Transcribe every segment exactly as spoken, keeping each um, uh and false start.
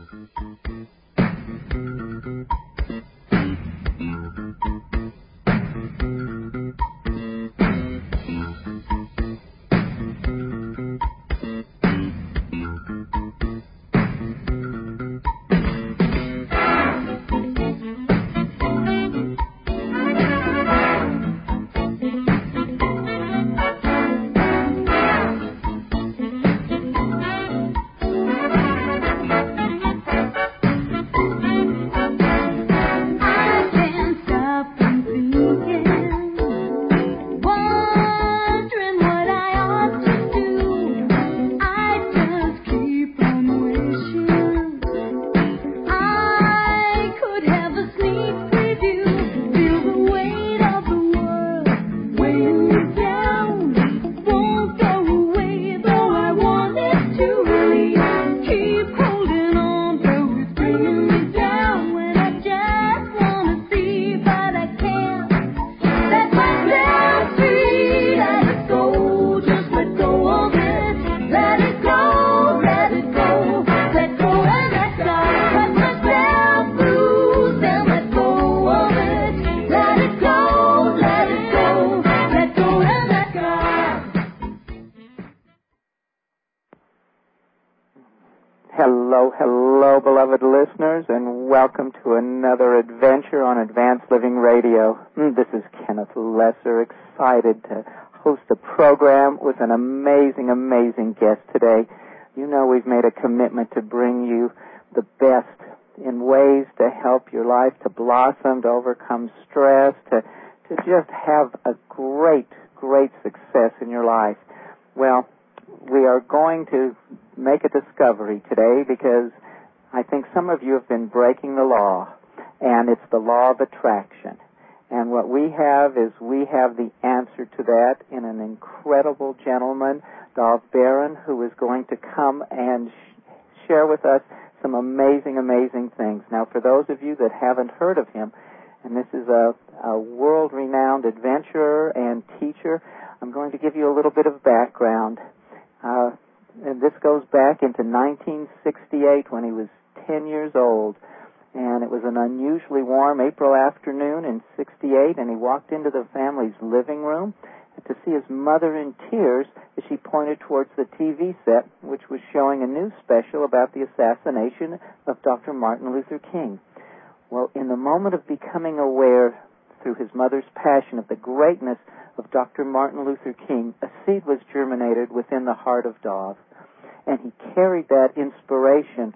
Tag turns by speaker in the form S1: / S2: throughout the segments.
S1: Hello, hello, beloved listeners, and welcome to another adventure on Advanced Living Radio. This is Kenneth Lesser, excited to host a program with an amazing, amazing guest today. You know we've made a commitment to bring you the best in ways to help your life to blossom, to overcome stress, to, to just have a great, great success in your life. Well, we are going to make a discovery today because I think some of you have been breaking the law, and it's the law of attraction. And what we have is we have the answer to that in an incredible gentleman, Dov Baron, who is going to come and sh- share with us some amazing, amazing things. Now, for those of you that haven't heard of him, and this is a, a world-renowned adventurer and teacher, I'm going to give you a little bit of background. Uh, and this goes back into nineteen sixty-eight when he was ten years old. And it was an unusually warm April afternoon in sixty-eight, and he walked into the family's living room to see his mother in tears as she pointed towards the T V set, which was showing a news special about the assassination of Doctor Martin Luther King. Well, in the moment of becoming aware through his mother's passion of the greatness of Doctor Martin Luther King, a seed was germinated within the heart of Dov. And he carried that inspiration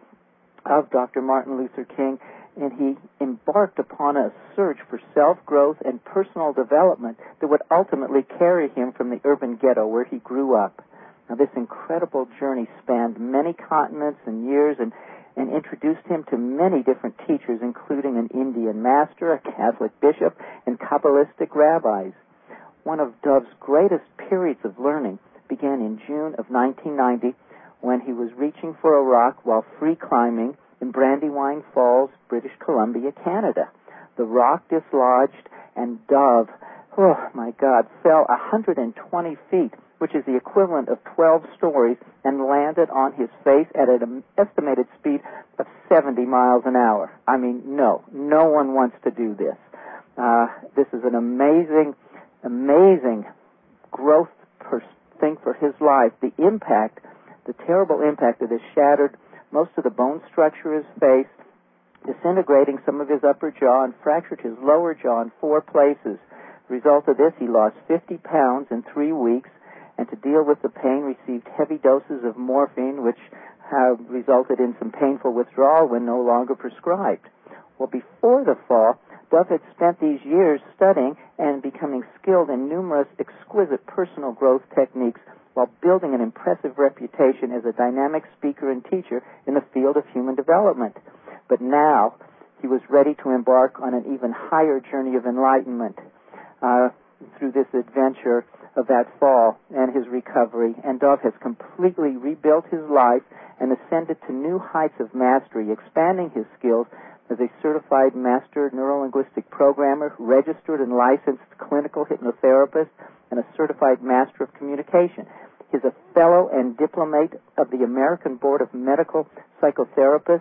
S1: of Doctor Martin Luther King, and he embarked upon a search for self-growth and personal development that would ultimately carry him from the urban ghetto where he grew up. Now, this incredible journey spanned many continents and years and, and introduced him to many different teachers, including an Indian master, a Catholic bishop, and Kabbalistic rabbis. One of Dov's greatest periods of learning began in June of nineteen ninety when he was reaching for a rock while free climbing in Brandywine Falls, British Columbia, Canada. The rock dislodged, and Dov, oh my God, fell one hundred twenty feet, which is the equivalent of twelve stories, and landed on his face at an estimated speed of seventy miles an hour. I mean, no, no one wants to do this. Uh, this is an amazing, amazing growth per- thing for his life. The impact, the terrible impact that has shattered most of the bone structure of his face, disintegrating some of his upper jaw, and fractured his lower jaw in four places. The result of this, he lost fifty pounds in three weeks, and to deal with the pain, received heavy doses of morphine, which have resulted in some painful withdrawal when no longer prescribed. Well, before the fall, Dov had spent these years studying and becoming skilled in numerous exquisite personal growth techniques while building an impressive reputation as a dynamic speaker and teacher in the field of human development. But now he was ready to embark on an even higher journey of enlightenment uh, through this adventure of that fall and his recovery. And Dov has completely rebuilt his life and ascended to new heights of mastery, expanding his skills as a certified master neurolinguistic programmer, registered and licensed clinical hypnotherapist, and a certified master of communication. He's a fellow and diplomate of the American Board of Medical Psychotherapists,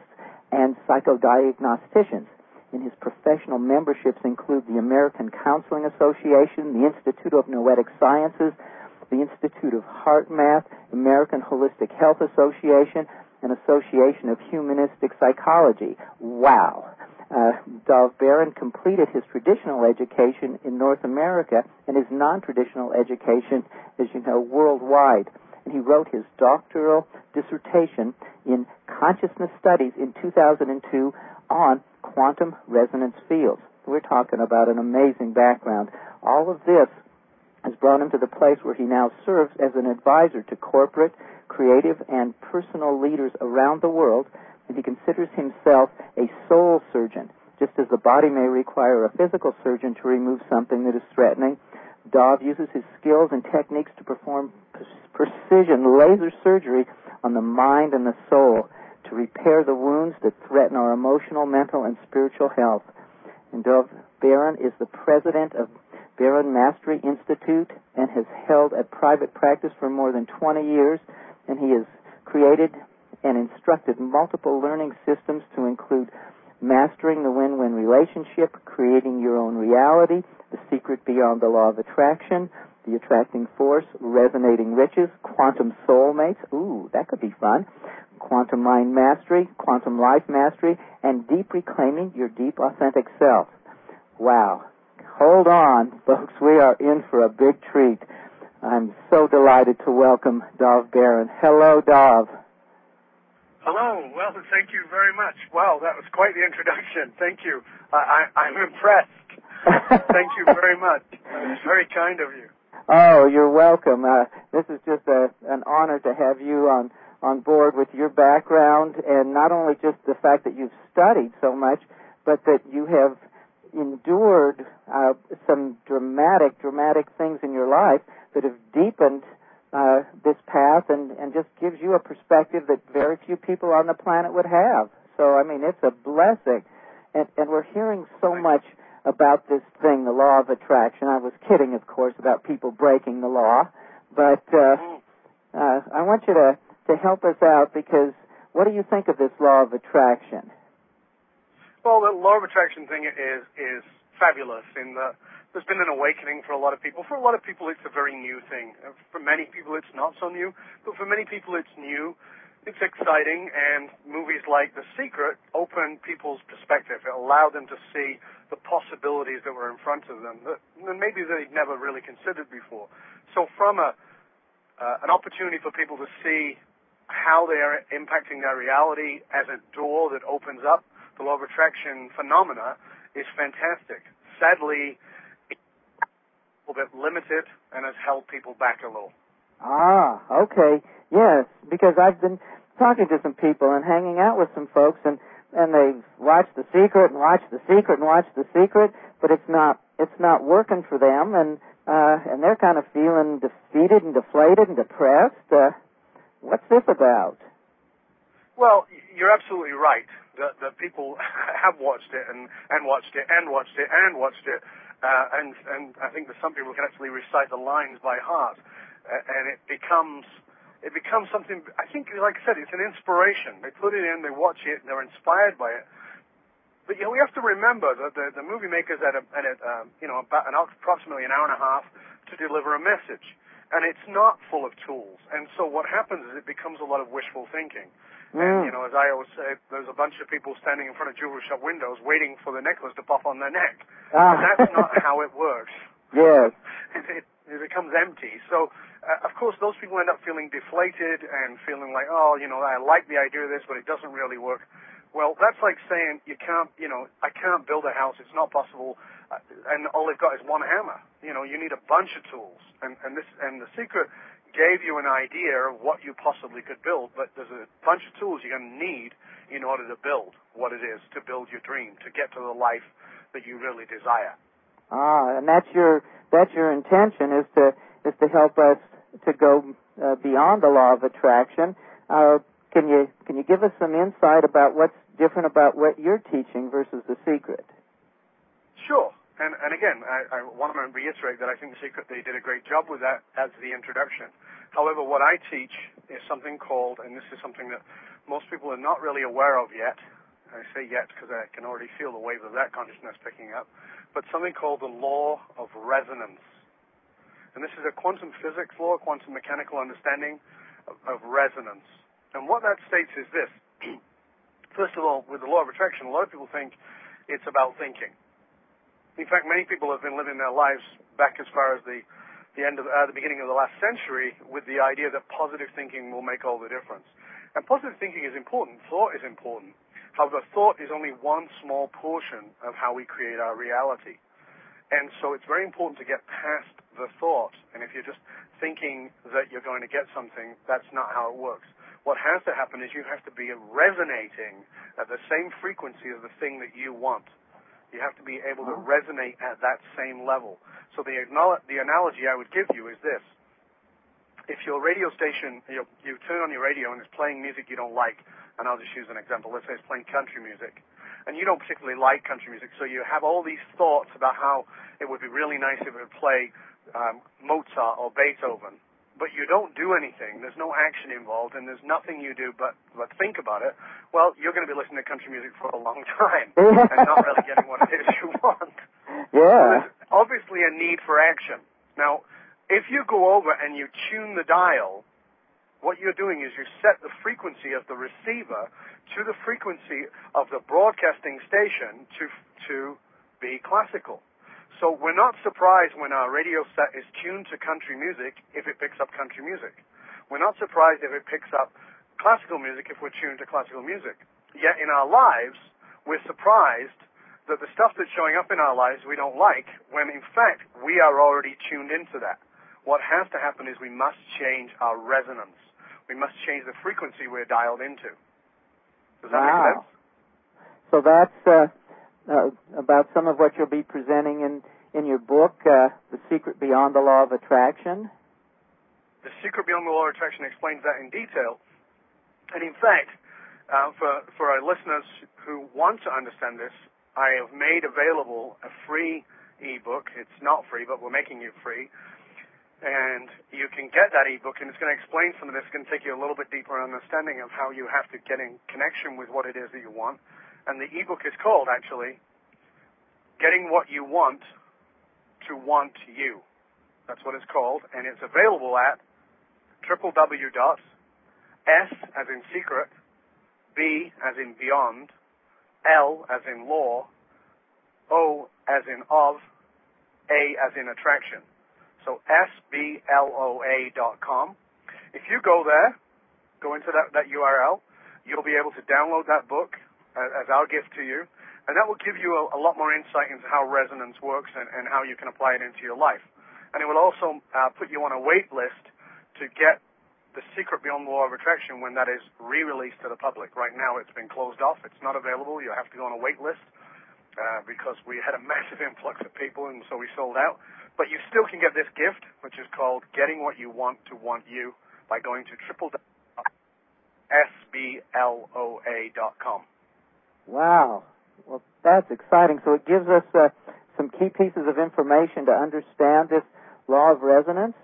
S1: and psychodiagnosticians. And his professional memberships include the American Counseling Association, the Institute of Noetic Sciences, the Institute of Heart Math, American Holistic Health Association, and Association of Humanistic Psychology. Wow. Uh, Dov Baron completed his traditional education in North America and his non-traditional education, as you know, worldwide. And he wrote his doctoral dissertation in consciousness studies in two thousand two on quantum resonance fields. We're talking about an amazing background. All of this has brought him to the place where he now serves as an advisor to corporate, creative, and personal leaders around the world, and he considers himself a soul surgeon. Just as the body may require a physical surgeon to remove something that is threatening, Dov uses his skills and techniques to perform precision laser surgery on the mind and the soul to repair the wounds that threaten our emotional, mental, and spiritual health. And Dov Baron is the president of Baron Mastery Institute and has held a private practice for more than twenty years, and he has created and instructed multiple learning systems to include Mastering the Win-Win Relationship, Creating Your Own Reality, The Secret Beyond the Law of Attraction, The Attracting Force, Resonating Riches, Quantum Soulmates, ooh, that could be fun, Quantum Mind Mastery, Quantum Life Mastery, and Deep Reclaiming Your Deep Authentic Self. Wow. Hold on, folks. We are in for a big treat. I'm so delighted to welcome Dov Baron. Hello, Dov.
S2: Hello. Well, thank you very much. Wow, that was quite the introduction. Thank you. Uh, I, I'm impressed. Thank you very much. It's very kind of you.
S1: Oh, you're welcome. Uh, this is just a, an honor to have you on, on board with your background, and not only just the fact that you've studied so much, but that you have endured uh, some dramatic, dramatic things in your life that have deepened uh, this path and, and just gives you a perspective that very few people on the planet would have. So, I mean, it's a blessing. And, and we're hearing so much about this thing, the law of attraction. I was kidding, of course, about people breaking the law. But uh, uh, I want you to, to help us out, because what do you think of this law of attraction?
S2: Well, the law of attraction thing is is fabulous in that there's been an awakening for a lot of people. For a lot of people, it's a very new thing. For many people, it's not so new. But for many people, it's new. It's exciting, and movies like The Secret opened people's perspective. It allowed them to see the possibilities that were in front of them that maybe they'd never really considered before. So from a uh, an opportunity for people to see how they are impacting their reality as a door that opens up, the law of attraction phenomena is fantastic. Sadly, it's a little bit limited and has held people back a little.
S1: Ah, okay. Yes, because I've been talking to some people and hanging out with some folks, and, and they've watched The Secret and watched The Secret and watched The Secret, but it's not it's not working for them, and uh, and they're kind of feeling defeated and deflated and depressed. Uh, what's this about?
S2: Well, you're absolutely right. The, the people have watched it and, and watched it and watched it and watched it, uh, and and I think that some people can actually recite the lines by heart, uh, and it becomes it becomes something. I think, like I said, it's an inspiration. They put it in, they watch it, and they're inspired by it. But you know, we have to remember that the, the movie makers had a, had a um, you know about an approximately an hour and a half to deliver a message, and it's not full of tools. And so what happens is it becomes a lot of wishful thinking. Mm. And, you know, as I always say, there's a bunch of people standing in front of jewelry shop windows waiting for the necklace to pop on their neck. Ah. And that's not how it works.
S1: Yes.
S2: it, it, it becomes empty. So, uh, of course, those people end up feeling deflated and feeling like, oh, you know, I like the idea of this, but it doesn't really work. Well, that's like saying you can't, you know, I can't build a house. It's not possible. Uh, and all they've got is one hammer. You know, you need a bunch of tools. And, and this, and The Secret gave you an idea of what you possibly could build, but there's a bunch of tools you're going to need in order to build what it is, to build your dream, to get to the life that you really desire.
S1: Ah, and that's your that's your intention, is to is to help us to go uh, beyond the law of attraction. Uh, can you can you give us some insight about what's different about what you're teaching versus The Secret?
S2: Sure. And, and again, I, I want to reiterate that I think The Secret, they did a great job with that as the introduction. However, what I teach is something called, and this is something that most people are not really aware of yet, I say yet because I can already feel the wave of that consciousness picking up, but something called the law of resonance. And this is a quantum physics law, quantum mechanical understanding of, of resonance. And what that states is this. First of all, with the law of attraction, a lot of people think it's about thinking. In fact, many people have been living their lives back as far as the, the end of uh, the beginning of the last century with the idea that positive thinking will make all the difference. And positive thinking is important. Thought is important. However, thought is only one small portion of how we create our reality. And so it's very important to get past the thought. And if you're just thinking that you're going to get something, that's not how it works. What has to happen is you have to be resonating at the same frequency as the thing that you want. You have to be able to resonate at that same level. So the, the analogy I would give you is this. If your radio station, you, you turn on your radio and it's playing music you don't like, and I'll just use an example. Let's say it's playing country music, and you don't particularly like country music, so you have all these thoughts about how it would be really nice if it would play um, Mozart or Beethoven, but you don't do anything. There's no action involved, and there's nothing you do but, but think about it. Well, you're going to be listening to country music for a long time and not really getting what it is you want.
S1: Yeah.
S2: So there's obviously a need for action. Now, if you go over and you tune the dial, what you're doing is you set the frequency of the receiver to the frequency of the broadcasting station to to be classical. So we're not surprised when our radio set is tuned to country music if it picks up country music. We're not surprised if it picks up classical music if we're tuned to classical music. Yet in our lives, we're surprised that the stuff that's showing up in our lives we don't like, when in fact we are already tuned into that. What has to happen is we must change our resonance. We must change the frequency we're dialed into. Does that
S1: wow.
S2: make sense?
S1: So that's uh, uh, about some of what you'll be presenting in, in your book, uh, The Secret Beyond the Law of Attraction.
S2: The Secret Beyond the Law of Attraction explains that in detail. And in fact, uh, for, for our listeners who want to understand this, I have made available a free ebook. It's not free, but we're making it free. And you can get that ebook, and it's going to explain some of this. It's going to take you a little bit deeper understanding of how you have to get in connection with what it is that you want. And the ebook is called, actually, Getting What You Want to Want You. That's what it's called, and it's available at w w w dot s as in secret, b as in beyond, l as in law, o as in of, a as in attraction. So S B L O A dot com. If you go there, go into that, that U R L, you'll be able to download that book as, as our gift to you, and that will give you a, a lot more insight into how resonance works and, and how you can apply it into your life. And it will also uh, put you on a wait list to get The Secret Beyond the Law of Attraction when that is re-released to the public. Right now it's been closed off. It's not available. You have to go on a wait list uh, because we had a massive influx of people, and so we sold out. But you still can get this gift, which is called Getting What You Want to Want You, by going to w w w dot s b l o a dot com.
S1: Wow. Well, that's exciting. So it gives us uh, some key pieces of information to understand this law of resonance?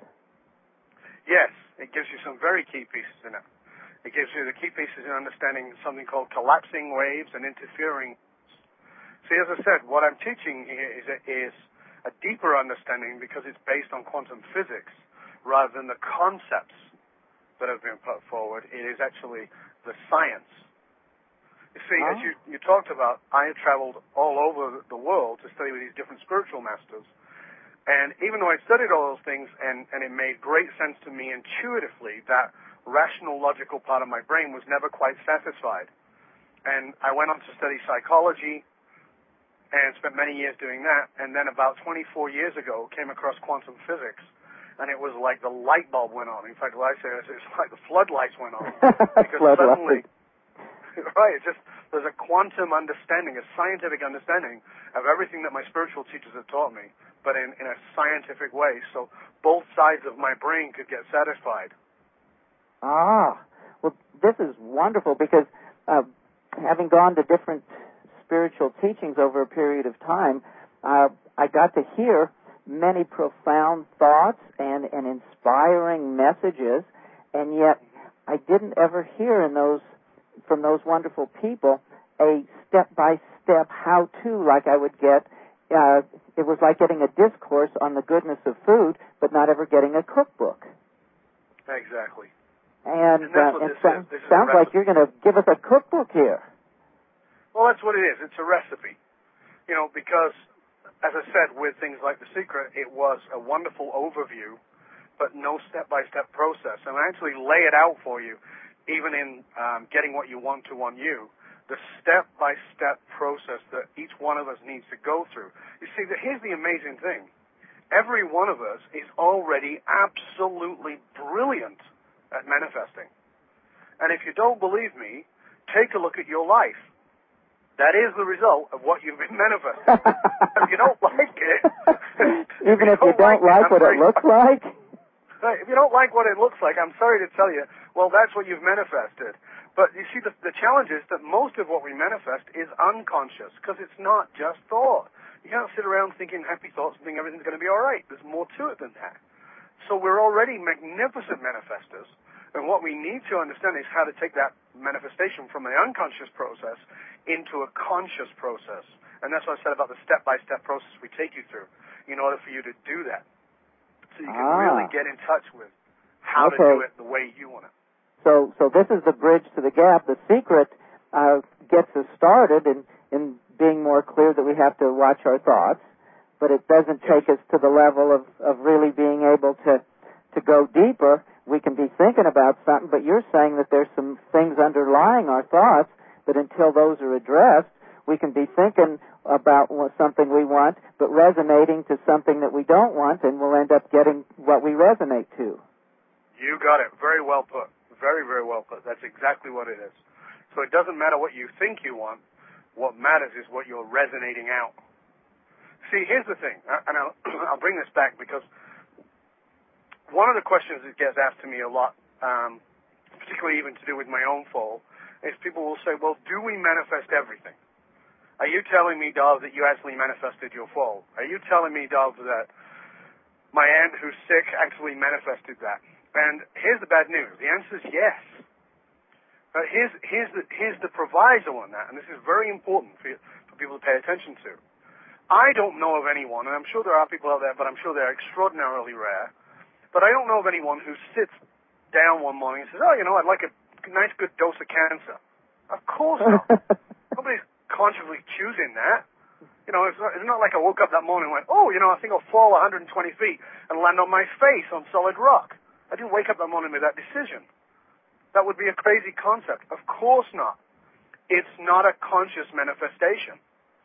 S2: Yes, it gives you some very key pieces in it. It gives you the key pieces in understanding something called collapsing waves and interfering. See, as I said, what I'm teaching here is, is a deeper understanding because it's based on quantum physics rather than the concepts that have been put forward. It is actually the science. You see, oh. as you, you talked about, I have traveled all over the world to study with these different spiritual masters. And even though I studied all those things and, and it made great sense to me intuitively, that rational, logical part of my brain was never quite satisfied. And I went on to study psychology and spent many years doing that, and then about twenty-four years ago came across quantum physics, and it was like the light bulb went on. In fact, what I say is it's like the floodlights went on. Because suddenly, right, it's just, there's a quantum understanding, a scientific understanding of everything that my spiritual teachers have taught me, but in, in a scientific way, so both sides of my brain could get satisfied.
S1: Ah, well, this is wonderful, because uh, having gone to different spiritual teachings over a period of time, uh, I got to hear many profound thoughts and, and inspiring messages, and yet I didn't ever hear in those from those wonderful people a step-by-step how-to like I would get. Uh, it was like getting a discourse on the goodness of food, but not ever getting a cookbook.
S2: Exactly.
S1: And,
S2: and that's
S1: uh,
S2: what
S1: it
S2: this
S1: so-
S2: is. This is
S1: sounds like you're going to give us a cookbook here.
S2: Well, that's what it is. It's a recipe. You know, because, as I said, with things like The Secret, it was a wonderful overview, but no step-by-step process. And I actually lay it out for you, even in um, getting what you want to on you, the step-by-step process that each one of us needs to go through. You see, the, here's the amazing thing. Every one of us is already absolutely brilliant at manifesting. And if you don't believe me, take a look at your life. That is the result of what you've been manifesting. If you don't like it...
S1: Even if you don't, if you don't like, like what it looks like?
S2: Right, if you don't like what it looks like, I'm sorry to tell you, well, that's what you've manifested. But you see, the, the challenge is that most of what we manifest is unconscious, because it's not just thought. You can't sit around thinking happy thoughts and think everything's going to be all right. There's more to it than that. So we're already magnificent manifestors, and what we need to understand is how to take that manifestation from the unconscious process into a conscious process. And that's what I said about the step-by-step process we take you through in order for you to do that. So you can
S1: ah.
S2: really get in touch with how
S1: okay.
S2: to do it the way you want it.
S1: So so this is the bridge to the gap. The Secret uh, gets us started in, in being more clear that we have to watch our thoughts, but it doesn't
S2: yes.
S1: take us to the level of, of really being able to, to go deeper. We can be thinking about something, but you're saying that there's some things underlying our thoughts that until those are addressed, we can be thinking about something we want, but resonating to something that we don't want, and we'll end up getting what we resonate to.
S2: You got it. Very well put. Very, very well put. That's exactly what it is. So it doesn't matter what you think you want. What matters is what you're resonating out. See, here's the thing, and I'll, I'll bring this back because one of the questions that gets asked to me a lot, um, particularly even to do with my own fall, is people will say, well, do we manifest everything? Are you telling me, Dov, that you actually manifested your fall? Are you telling me, Dov, that my aunt who's sick actually manifested that? And here's the bad news. The answer is yes. But here's, here's, the, here's the proviso on that, and this is very important for, you, for people to pay attention to. I don't know of anyone, and I'm sure there are people out there, but I'm sure they're extraordinarily rare, but I don't know of anyone who sits down one morning and says, oh, you know, I'd like a nice good dose of cancer. Of course not. Nobody's consciously choosing that. You know, it's not, it's not like I woke up that morning and went, oh, you know, I think I'll fall one hundred twenty feet and land on my face on solid rock. I didn't wake up that morning with that decision. That would be a crazy concept. Of course not. It's not a conscious manifestation.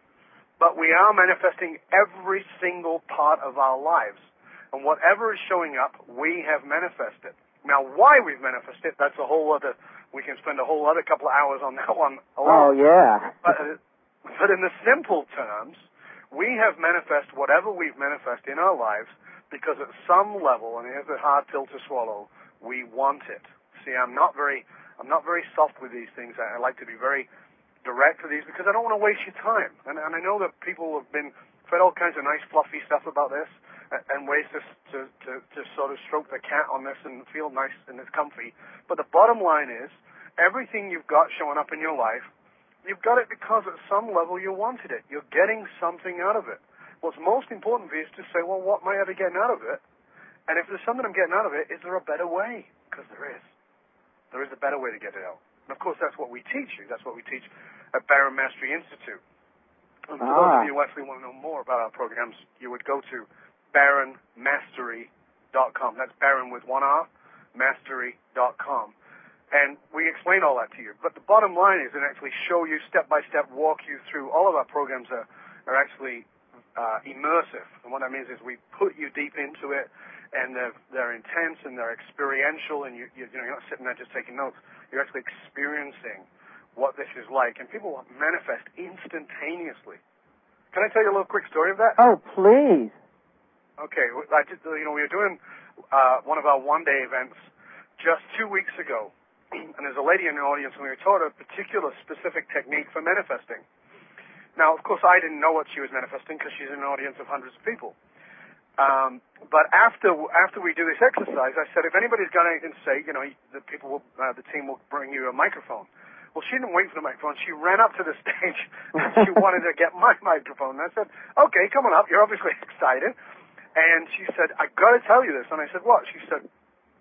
S2: But we are manifesting every single part of our lives. And whatever is showing up, we have manifested. Now, why we've manifested, that's a whole other, we can spend a whole other couple of hours on that one alone.
S1: Oh, yeah.
S2: But, but in the simple terms, we have manifested whatever we've manifested in our lives because at some level, and here's a hard pill to swallow, we want it. See, I'm not very, I'm not very soft with these things. I, I like to be very direct with these because I don't want to waste your time. And, and I know that people have been fed all kinds of nice, fluffy stuff about this and, and ways to, to, to, to sort of stroke the cat on this and feel nice and it's comfy. But the bottom line is, everything you've got showing up in your life, you've got it because at some level you wanted it. You're getting something out of it. What's most important for you is to say, well, what am I ever getting out of it? And if there's something I'm getting out of it, is there a better way? Because there is. There is a better way to get it out. And, of course, that's what we teach you. That's what we teach at Baron Mastery Institute. And for ah. those of you who actually want to know more about our programs, you would go to baron mastery dot com. That's Baron with one R, mastery dot com. And we explain all that to you. But the bottom line is and actually show you step-by-step, walk you through. All of our programs are, are actually uh, immersive. And what that means is we put you deep into it, and they're, they're intense and they're experiential, and you, you, you know, you're not sitting there just taking notes. You're actually experiencing what this is like. And people manifest instantaneously. Can I tell you a little quick story of that?
S1: Oh, please.
S2: Okay. I just, you know, we were doing uh, one of our one-day events just two weeks ago. And there's a lady in the audience, and we were taught a particular specific technique for manifesting. Now, of course, I didn't know what she was manifesting because she's in an audience of hundreds of people. Um, but after after we do this exercise, I said, if anybody's got anything to say, you know, the people will, uh, the team will bring you a microphone. Well, she didn't wait for the microphone. She ran up to the stage and she wanted to get my microphone. And I said, okay, come on up. You're obviously excited. And she said, I got to tell you this. And I said, what? She said,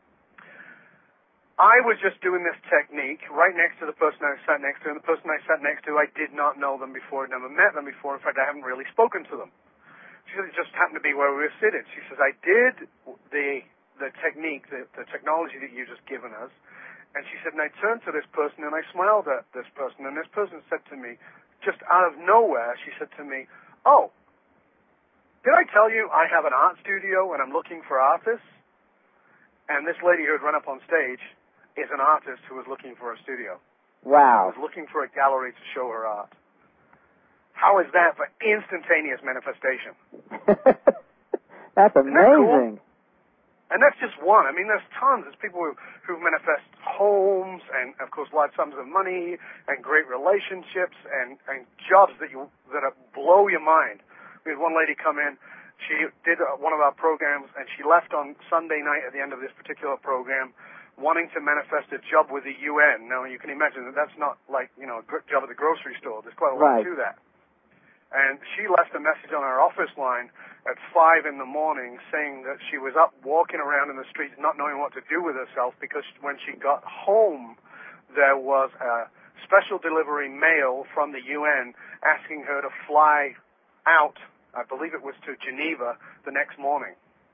S2: I was just doing this technique right next to the person I sat next to. And the person I sat next to, I did not know them before. I'd never met them before. In fact, I haven't really spoken to them. She said, it just happened to be where we were sitting. She says, I did the the technique, the, the technology that you just given us. And she said, and I turned to this person and I smiled at this person, and this person said to me, just out of nowhere, she said to me, oh, did I tell you I have an art studio and I'm looking for artists? And this lady who had run up on stage is an artist who was looking for a studio.
S1: Wow.
S2: Was looking for a gallery to show her art. How is that for instantaneous manifestation?
S1: That's amazing.
S2: Isn't that cool? And that's just one. I mean, there's tons. There's people who, who manifest homes and, of course, large sums of money and great relationships and, and jobs that you that are, blow your mind. We had one lady come in. She did uh, one of our programs, and she left on Sunday night at the end of this particular program wanting to manifest a job with the U N. Now, you can imagine that that's not like, you know, a job at the grocery store. There's quite a lot
S1: right.
S2: to that. And she left a message on our office line at five in the morning saying that she was up walking around in the streets not knowing what to do with herself because when she got home, there was a special delivery mail from the U N asking her to fly out, I believe it was to Geneva, the next morning.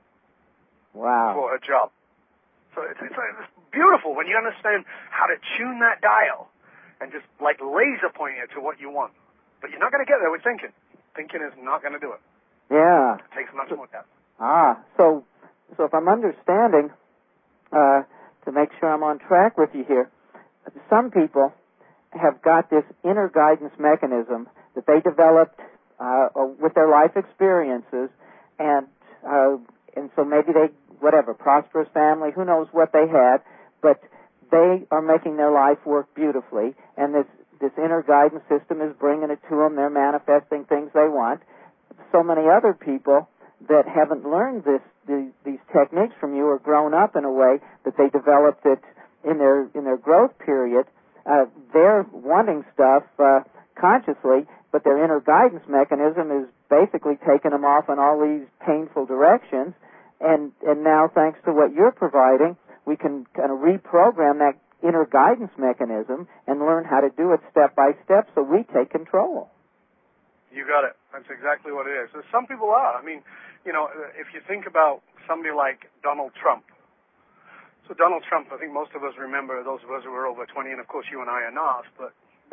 S1: Wow.
S2: For her job. So it's, it's, it's beautiful when you understand how to tune that dial and just like laser point it to what you want. But you're not going to get there with thinking. Thinking is not going to do it.
S1: Yeah.
S2: It takes much more depth.
S1: Ah, so so if I'm understanding, uh, to make sure I'm on track with you here, some people have got this inner guidance mechanism that they developed uh, with their life experiences, and uh, and so maybe they, whatever, prosperous family, who knows what they had, but they are making their life work beautifully, and this This inner guidance system is bringing it to them. They're manifesting things they want. So many other people that haven't learned this, the, these techniques from you or grown up in a way that they developed it in their in their growth period. Uh, they're wanting stuff uh, consciously, but their inner guidance mechanism is basically taking them off in all these painful directions. And and now, thanks to what you're providing, we can kind of reprogram that inner guidance mechanism and learn how to do it step by step so we take control.
S2: You got it. That's exactly what it is. So some people are. I mean, you know, if you think about somebody like Donald Trump. So Donald Trump, I think most of us remember, those of us who are over twenty, and of course you and I are not, but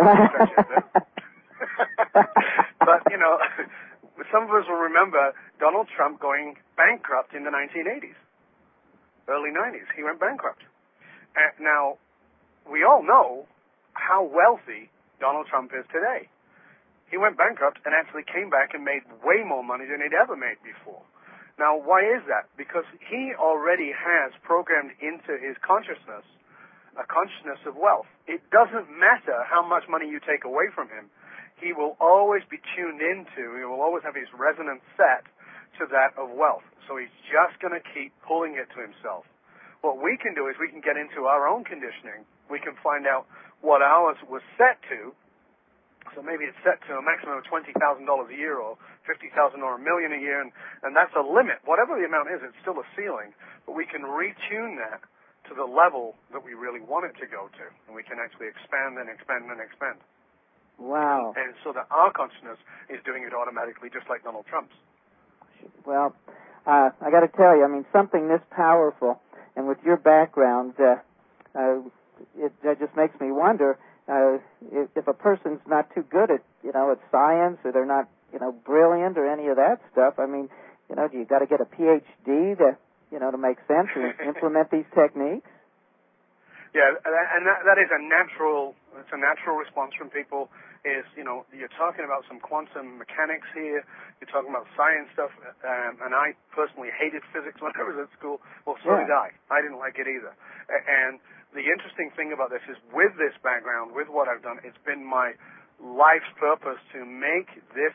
S2: but, you know, some of us will remember Donald Trump going bankrupt in the nineteen eighties, early nineties. He went bankrupt. And now, we all know how wealthy Donald Trump is today. He went bankrupt and actually came back and made way more money than he'd ever made before. Now, why is that? Because he already has programmed into his consciousness a consciousness of wealth. It doesn't matter how much money you take away from him. He will always be tuned into, he will always have his resonance set to that of wealth. So he's just going to keep pulling it to himself. What we can do is we can get into our own conditioning. We can find out what ours was set to. So maybe it's set to a maximum of twenty thousand dollars a year or fifty thousand dollars or a million a year, and, and that's a limit. Whatever the amount is, it's still a ceiling. But we can retune that to the level that we really want it to go to, and we can actually expand and expand and expand.
S1: Wow.
S2: And so that our consciousness is doing it automatically, just like Donald Trump's.
S1: Well, uh, I got to tell you, I mean, something this powerful, and with your background, uh, uh, it, it just makes me wonder uh, if, if a person's not too good at, you know, at science, or they're not, you know, brilliant or any of that stuff. I mean, you know, do you got to get a P H D to, you know, to make sense and implement these techniques?
S2: Yeah, and that, that is a natural, it's a natural response from people. Is, you know, you're talking about some quantum mechanics here. You're talking about science stuff, um, and I personally hated physics when I was at school. Well, so
S1: yeah.
S2: did I. I didn't like it either. And the interesting thing about this is, with this background, with what I've done, it's been my life's purpose to make this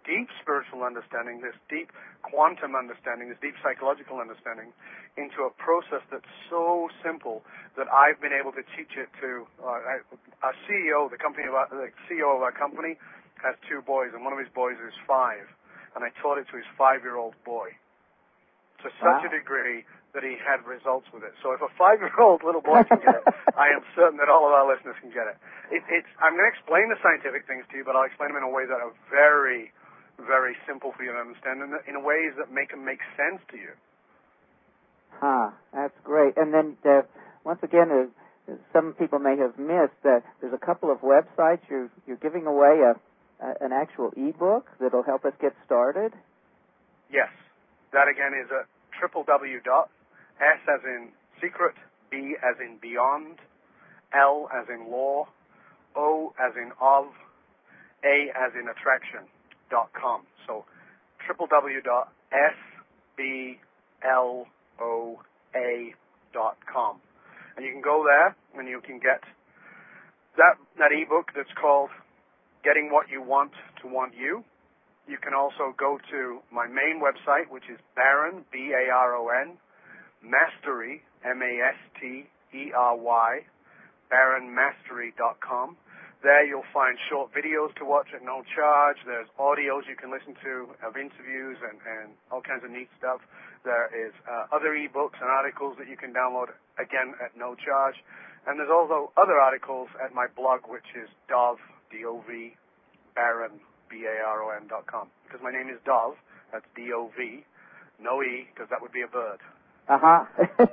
S2: deep spiritual understanding, this deep quantum understanding, this deep psychological understanding into a process that's so simple that I've been able to teach it to uh, our C E O, the company of our, the C E O of our company has two boys, and one of his boys is five, and I taught it to his five-year-old boy to such wow. a degree that he had results with it. So if a five-year-old little boy can get it, I am certain that all of our listeners can get it. it it's, I'm going to explain the scientific things to you, but I'll explain them in a way that are very, very simple for you to understand, and in ways that make them make sense to you.
S1: Huh, that's great. And then, uh, once again, uh, some people may have missed that uh, there's a couple of websites. You're, you're giving away a, a an actual e-book that'll help us get started?
S2: Yes. That, again, is a triple W dot S as in secret, B as in beyond, L as in law, O as in of, A as in attraction, dot com. So triple W dot S B L O A dot com. And you can go there and you can get that, that ebook that's called Getting What You Want to Want You. You can also go to my main website, which is Baron, B A R O N, Mastery, M A S T E R Y, baron mastery dot com. There you'll find short videos to watch at no charge. There's audios you can listen to of interviews and, and all kinds of neat stuff. There is uh, other ebooks and articles that you can download, again, at no charge. And there's also other articles at my blog, which is Dov, D O V, Baron, B A R O N dot com. Because my name is Dov, that's D O V, no E, because that would be a bird.
S1: Uh-huh.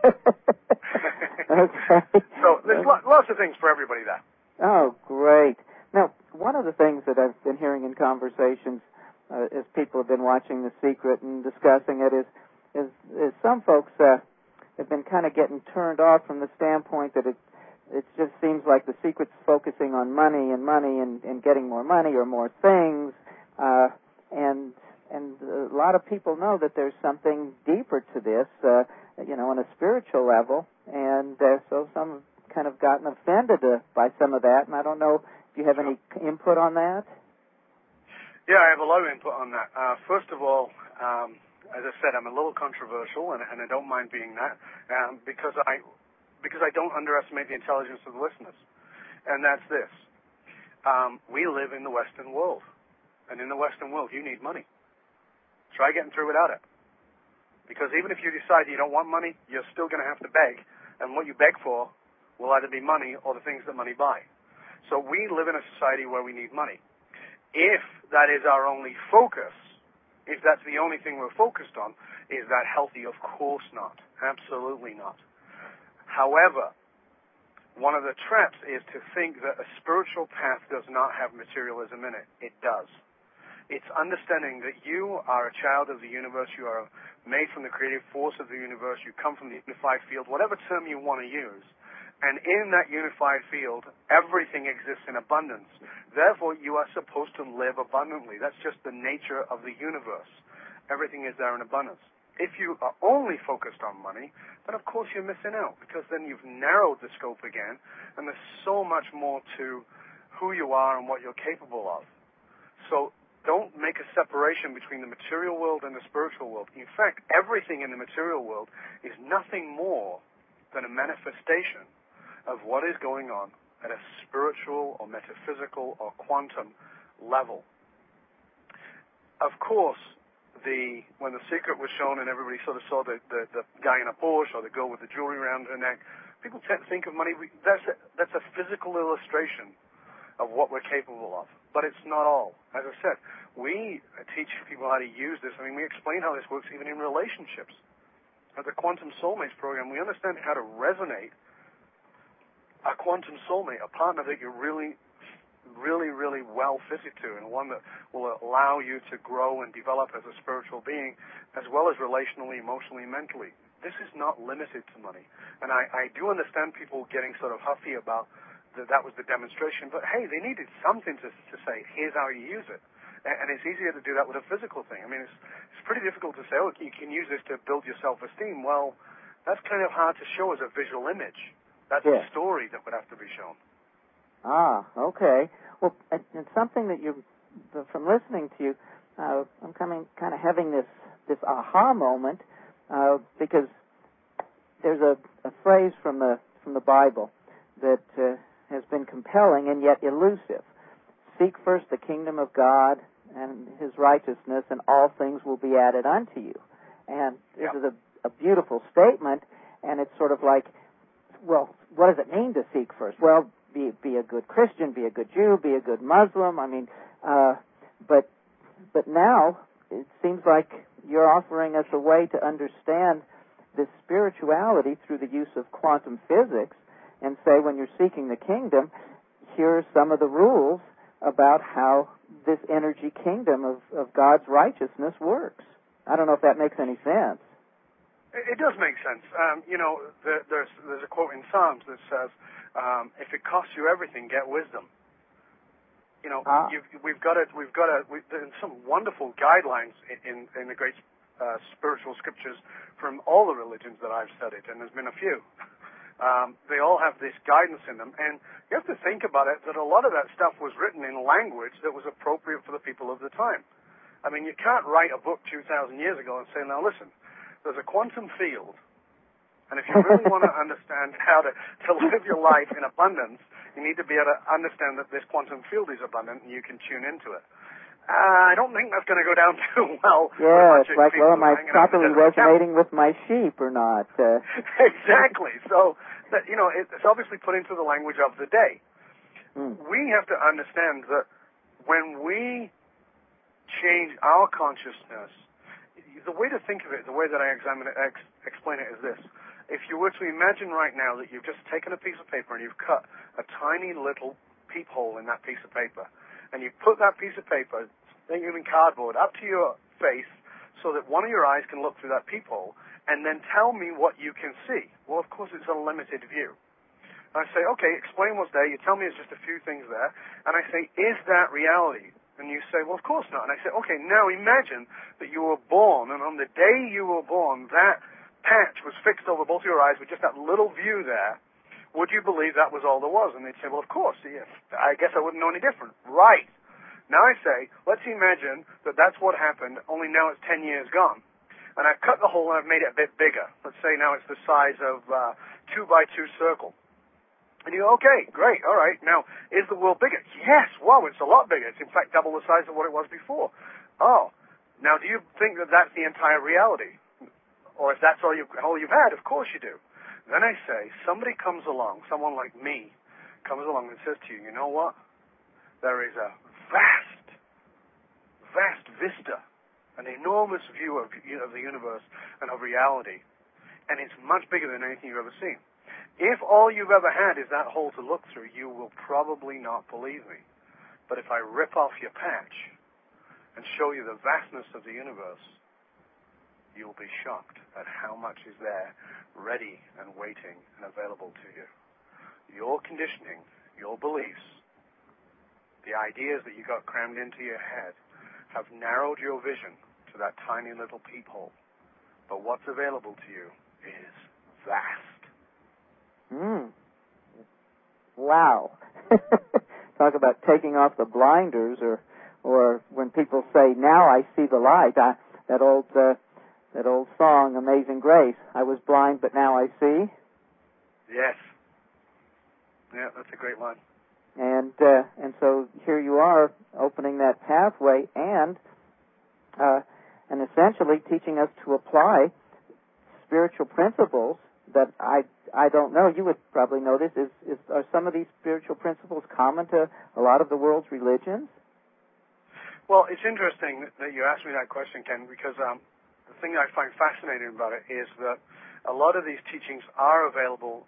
S1: Okay.
S2: So there's lo- lots of things for everybody there.
S1: Oh, great. Now, one of the things that I've been hearing in conversations uh, as people have been watching The Secret and discussing it is, is, is some folks uh, have been kind of getting turned off from the standpoint that it it just seems like The Secret's focusing on money and money and, and getting more money or more things, uh, and and a lot of people know that there's something deeper to this, uh, you know, on a spiritual level, and uh, so some have kind of gotten offended uh, by some of that, and I don't know if you have any input on that.
S2: Yeah, I have a lot of input on that. Uh, first of all, um, as I said, I'm a little controversial, and, and I don't mind being that, um, because I because I don't underestimate the intelligence of the listeners, and that's this. Um, we live in the Western world, and in the Western world, you need money. Try getting through without it. Because even if you decide you don't want money, you're still going to have to beg, and what you beg for will either be money or the things that money buy. So we live in a society where we need money. If that is our only focus, if that's the only thing we're focused on, is that healthy? Of course not. Absolutely not. However, one of the traps is to think that a spiritual path does not have materialism in it. It does. It's understanding that you are a child of the universe, you are made from the creative force of the universe, you come from the unified field, whatever term you want to use. And in that unified field, everything exists in abundance. Therefore, you are supposed to live abundantly. That's just the nature of the universe. Everything is there in abundance. If you are only focused on money, then of course you're missing out, because then you've narrowed the scope again, and there's so much more to who you are and what you're capable of. So don't make a separation between the material world and the spiritual world. In fact, everything in the material world is nothing more than a manifestation of what is going on at a spiritual or metaphysical or quantum level. Of course, the when The Secret was shown and everybody sort of saw the, the, the guy in a Porsche or the girl with the jewelry around her neck, people tend to think of money, that's a, that's a physical illustration of what we're capable of. But it's not all. As I said, we teach people how to use this. I mean, we explain how this works even in relationships. At the Quantum Soulmates program, we understand how to resonate a quantum soulmate, a partner that you're really, really, really well fitted to, and one that will allow you to grow and develop as a spiritual being, as well as relationally, emotionally, mentally. This is not limited to money. And I, I do understand people getting sort of huffy about that that was the demonstration, but hey, they needed something to, to say, here's how you use it. And, and it's easier to do that with a physical thing. I mean, it's, it's pretty difficult to say, oh, you can use this to build your self-esteem. Well, that's kind of hard to show as a visual image. That's yeah. a story that would have to be shown.
S1: Ah, okay. Well, and, and something that you, from listening to you, uh, I'm coming, kind of having this, this aha moment uh, because there's a, a phrase from the from the Bible that uh, has been compelling and yet elusive. Seek first the kingdom of God and His righteousness, and all things will be added unto you. And this
S2: Yep.
S1: is a, a beautiful statement, and it's sort of like, well, what does it mean to seek first? Well, be be a good Christian, be a good Jew, be a good Muslim. I mean, uh, but but now it seems like you're offering us a way to understand this spirituality through the use of quantum physics, and say when you're seeking the kingdom, here are some of the rules about how this energy kingdom of, of God's righteousness works. I don't know if that makes any sense.
S2: It, it does make sense. Um, you know, the, there's there's a quote in Psalms that says, um, "If it costs you everything, get wisdom." You know,
S1: ah.
S2: you've, we've got to we've got to. We've, there's some wonderful guidelines in in, in the great uh, spiritual scriptures from all the religions that I've studied, and there's been a few. Um, they all have this guidance in them, and you have to think about it that a lot of that stuff was written in language that was appropriate for the people of the time. I mean, you can't write a book two thousand years ago and say, now listen, there's a quantum field, and if you really want to understand how to, to live your life in abundance, you need to be able to understand that this quantum field is abundant and you can tune into it. Uh, I don't think that's going to go down too well.
S1: Yeah, it's like, well, am I properly resonating with my sheep or not? Uh,
S2: exactly. So, that, you know, it's obviously put into the language of the day.
S1: mm.
S2: We have to understand that when we change our consciousness, the way to think of it, the way that I examine it, ex, explain it is this. If you were to imagine right now that you've just taken a piece of paper and you've cut a tiny little peephole in that piece of paper, and you put that piece of paper, think of it in cardboard, up to your face so that one of your eyes can look through that peephole, and then tell me what you can see. Well, of course, it's a limited view. I say, okay, explain what's there. You tell me it's just a few things there. And I say, is that reality? And you say, well, of course not. And I say, okay, now imagine that you were born, and on the day you were born, that patch was fixed over both your eyes with just that little view there. Would you believe that was all there was? And they'd say, well, of course, yes. I guess I wouldn't know any different. Right. Now I say, let's imagine that that's what happened, only now it's ten years gone. And I've cut the hole and I've made it a bit bigger. Let's say now it's the size of uh, two by two circle. And you go, okay, great, all right. Now, is the world bigger? Yes, wow, it's a lot bigger. It's in fact double the size of what it was before. Oh, now do you think that that's the entire reality? Or if that's all, you, all you've had, of course you do. Then I say, somebody comes along, someone like me, comes along and says to you, you know what? There is a vast, vast vista, an enormous view of, of the universe and of reality, and it's much bigger than anything you've ever seen. If all you've ever had is that hole to look through, you will probably not believe me. But if I rip off your patch and show you the vastness of the universe, you'll be shocked at how much is there, ready and waiting and available to you. Your conditioning, your beliefs, the ideas that you got crammed into your head have narrowed your vision to that tiny little peephole. But what's available to you is vast.
S1: Mm. Wow. Talk about taking off the blinders, or or when people say, now I see the light, I, that old uh, that old song, Amazing Grace, I was blind but now I see.
S2: Yes. Yeah, that's a great line.
S1: And uh, and so here you are opening that pathway and uh, and essentially teaching us to apply spiritual principles that I I don't know. You would probably know this. Is, is are some of these spiritual principles common to a lot of the world's religions?
S2: Well, it's interesting that you asked me that question, Ken, because um, the thing I find fascinating about it is that a lot of these teachings are available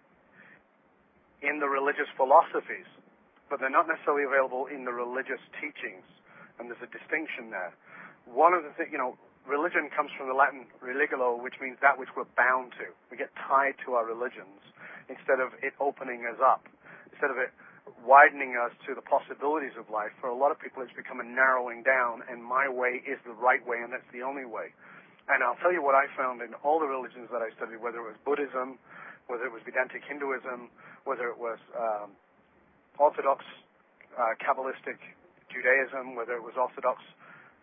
S2: in the religious philosophies, but they're not necessarily available in the religious teachings, and there's a distinction there. One of the things, you know, religion comes from the Latin religio, which means that which we're bound to. We get tied to our religions instead of it opening us up, instead of it widening us to the possibilities of life. For a lot of people, it's become a narrowing down, and my way is the right way, and that's the only way. And I'll tell you what I found in all the religions that I studied, whether it was Buddhism, whether it was Vedantic Hinduism, whether it was um, Orthodox uh, Kabbalistic Judaism, whether it was Orthodox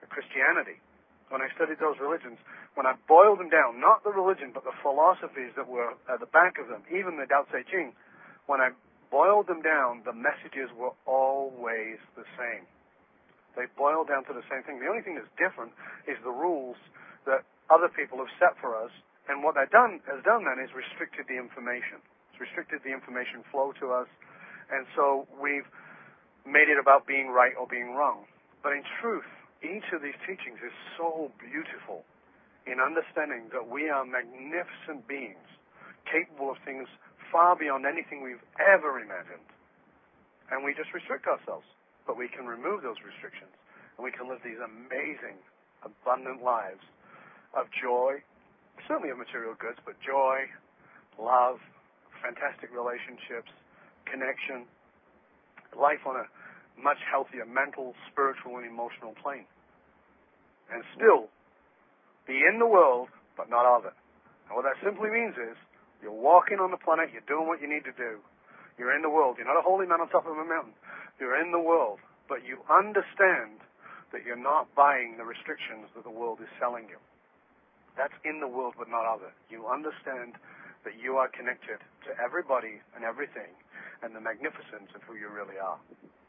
S2: Christianity, when I studied those religions, when I boiled them down, not the religion, but the philosophies that were at the back of them, even the Tao Te Ching, when I boiled them down, the messages were always the same. They boil down to the same thing. The only thing that's different is the rules that other people have set for us, and what that done, has done then is restricted the information. It's restricted the information flow to us, and so we've made it about being right or being wrong. But in truth, each of these teachings is so beautiful in understanding that we are magnificent beings, capable of things far beyond anything we've ever imagined. And we just restrict ourselves. But we can remove those restrictions, and we can live these amazing, abundant lives of joy, certainly of material goods, but joy, love, fantastic relationships, connection, life on a much healthier mental, spiritual, and emotional plane. And still be in the world, but not of it. And what that simply means is you're walking on the planet, you're doing what you need to do. You're in the world. You're not a holy man on top of a mountain. You're in the world, but you understand that you're not buying the restrictions that the world is selling you. That's in the world, but not of it. You understand that you are connected to everybody and everything and the magnificence of who you really are.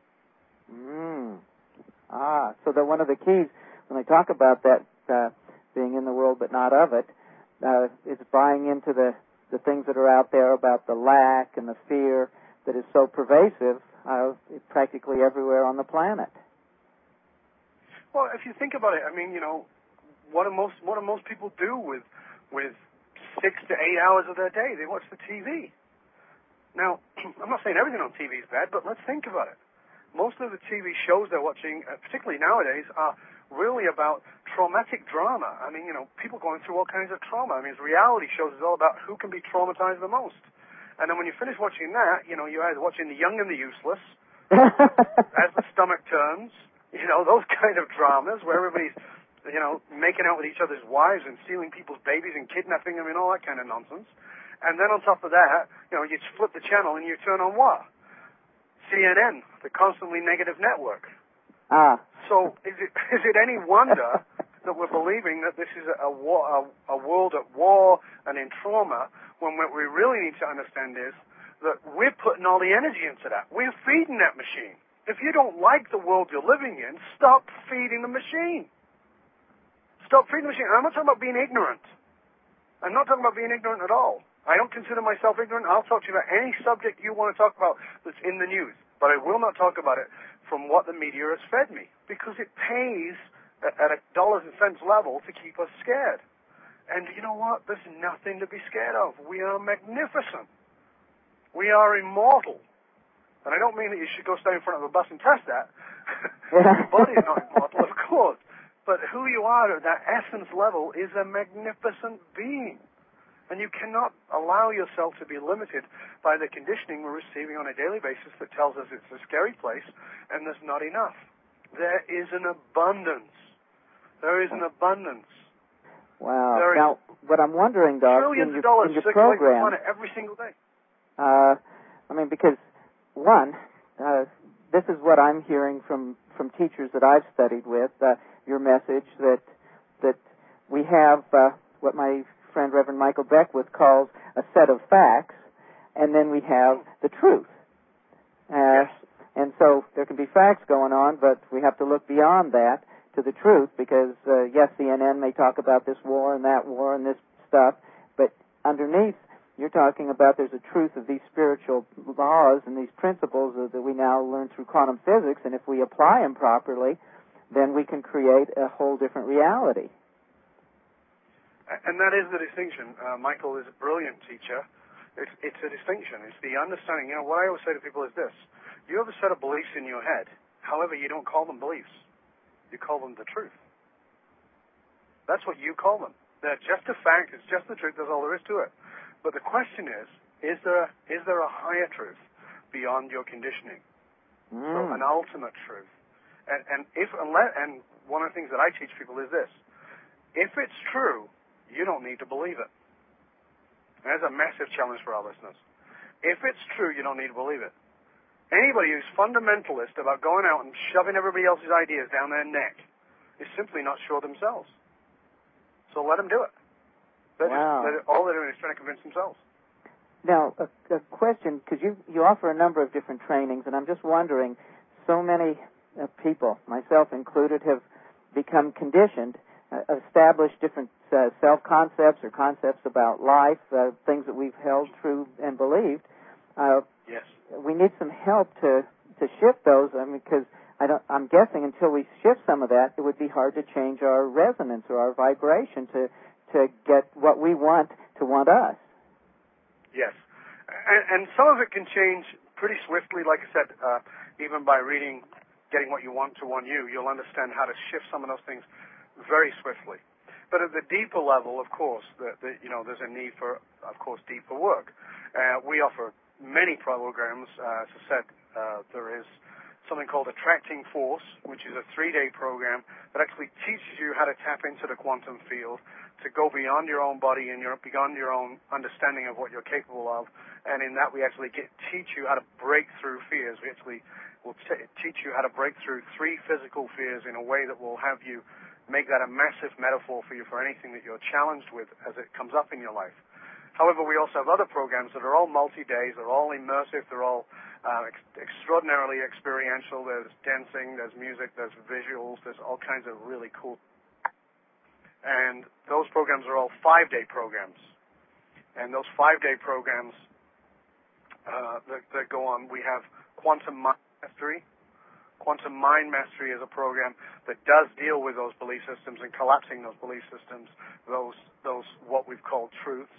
S1: Mm. Ah, so that one of the keys, when they talk about that uh, being in the world but not of it, uh, is buying into the, the things that are out there about the lack and the fear that is so pervasive uh, practically everywhere on the planet.
S2: Well, if you think about it, I mean, you know, what do most what do most people do with with six to eight hours of their day? They watch the T V. Now, I'm not saying everything on T V is bad, but let's think about it. Most of the T V shows they're watching, uh, particularly nowadays, are really about traumatic drama. I mean, you know, people going through all kinds of trauma. I mean, reality shows is all about who can be traumatized the most. And then when you finish watching that, you know, you're either watching The Young and the Useless, As the Stomach Turns, you know, those kind of dramas where everybody's, you know, making out with each other's wives and stealing people's babies and kidnapping them and all that kind of nonsense. And then on top of that, you know, you flip the channel and you turn on what? C N N, the constantly negative network.
S1: Ah.
S2: So is it is it any wonder that we're believing that this is a, war, a, a world at war and in trauma, when what we really need to understand is that we're putting all the energy into that. We're feeding that machine. If you don't like the world you're living in, stop feeding the machine. Stop feeding the machine. I'm not talking about being ignorant. I'm not talking about being ignorant at all. I don't consider myself ignorant. I'll talk to you about any subject you want to talk about that's in the news. But I will not talk about it from what the media has fed me, because it pays at a dollars and cents level to keep us scared. And you know what? There's nothing to be scared of. We are magnificent. We are immortal. And I don't mean that you should go stand in front of a bus and test that. Your body is not immortal, of course. But who you are at that essence level is a magnificent being. And you cannot allow yourself to be limited by the conditioning we're receiving on a daily basis that tells us it's a scary place and there's not enough. There is an abundance. There is an abundance.
S1: Wow.
S2: There
S1: now, what I'm wondering, Doc,
S2: trillions
S1: in your,
S2: of dollars
S1: in your
S2: circulating the
S1: program,
S2: planet every single day.
S1: Uh, I mean, because, one, uh, this is what I'm hearing from, from teachers that I've studied with, uh, your message that that we have uh, what my friend Reverend Michael Beckwith calls a set of facts, and then we have the truth. Uh,
S2: yes.
S1: And so there can be facts going on, but we have to look beyond that to the truth, because, uh, yes, C N N may talk about this war and that war and this stuff, but underneath you're talking about there's a truth of these spiritual laws and these principles that we now learn through quantum physics, and if we apply them properly, then we can create a whole different reality.
S2: And that is the distinction. Uh, Michael is a brilliant teacher. It's, it's a distinction. It's the understanding. You know, what I always say to people is this. You have a set of beliefs in your head. However, you don't call them beliefs. You call them the truth. That's what you call them. They're just a fact. It's just the truth. That's all there is to it. But the question is, is there, is there a higher truth beyond your conditioning?
S1: Mm.
S2: So an ultimate truth. And, and if unless, and one of the things that I teach people is this: if it's true, you don't need to believe it. And that's a massive challenge for our listeners. If it's true, you don't need to believe it. Anybody who's fundamentalist about going out and shoving everybody else's ideas down their neck is simply not sure themselves. So let them do it. They're
S1: Wow.
S2: just, they're, all they're doing is trying to convince themselves.
S1: Now, a, a question, because you, you offer a number of different trainings, and I'm just wondering, so many uh, people, myself included, have become conditioned, uh, established different uh, self-concepts or concepts about life, uh, things that we've held true and believed. Uh,
S2: yes.
S1: We need some help to, to shift those, I mean, because I don't, I'm guessing until we shift some of that, it would be hard to change our resonance or our vibration to, to get what we want to want us.
S2: Yes. And, and some of it can change pretty swiftly. Like I said, uh, even by reading Getting What You Want to Want You, you'll understand how to shift some of those things very swiftly. But at the deeper level, of course, the, the, you know, there's a need for, of course, deeper work. Uh, we offer many programs. Uh, as I said, uh, there is something called Attracting Force, which is a three-day program that actually teaches you how to tap into the quantum field, to go beyond your own body and your, beyond your own understanding of what you're capable of. And in that, we actually get, teach you how to break through fears. We actually will t- teach you how to break through three physical fears in a way that will have you make that a massive metaphor for you for anything that you're challenged with as it comes up in your life. However, we also have other programs that are all multi-days, they're all immersive, they're all uh, ex- extraordinarily experiential. There's dancing, there's music, there's visuals, there's all kinds of really cool. And those programs are all five-day programs. And those five-day programs uh, that, that go on, we have Quantum Mind Mastery. Quantum Mind Mastery is a program that does deal with those belief systems and collapsing those belief systems, those, those what we've called truths.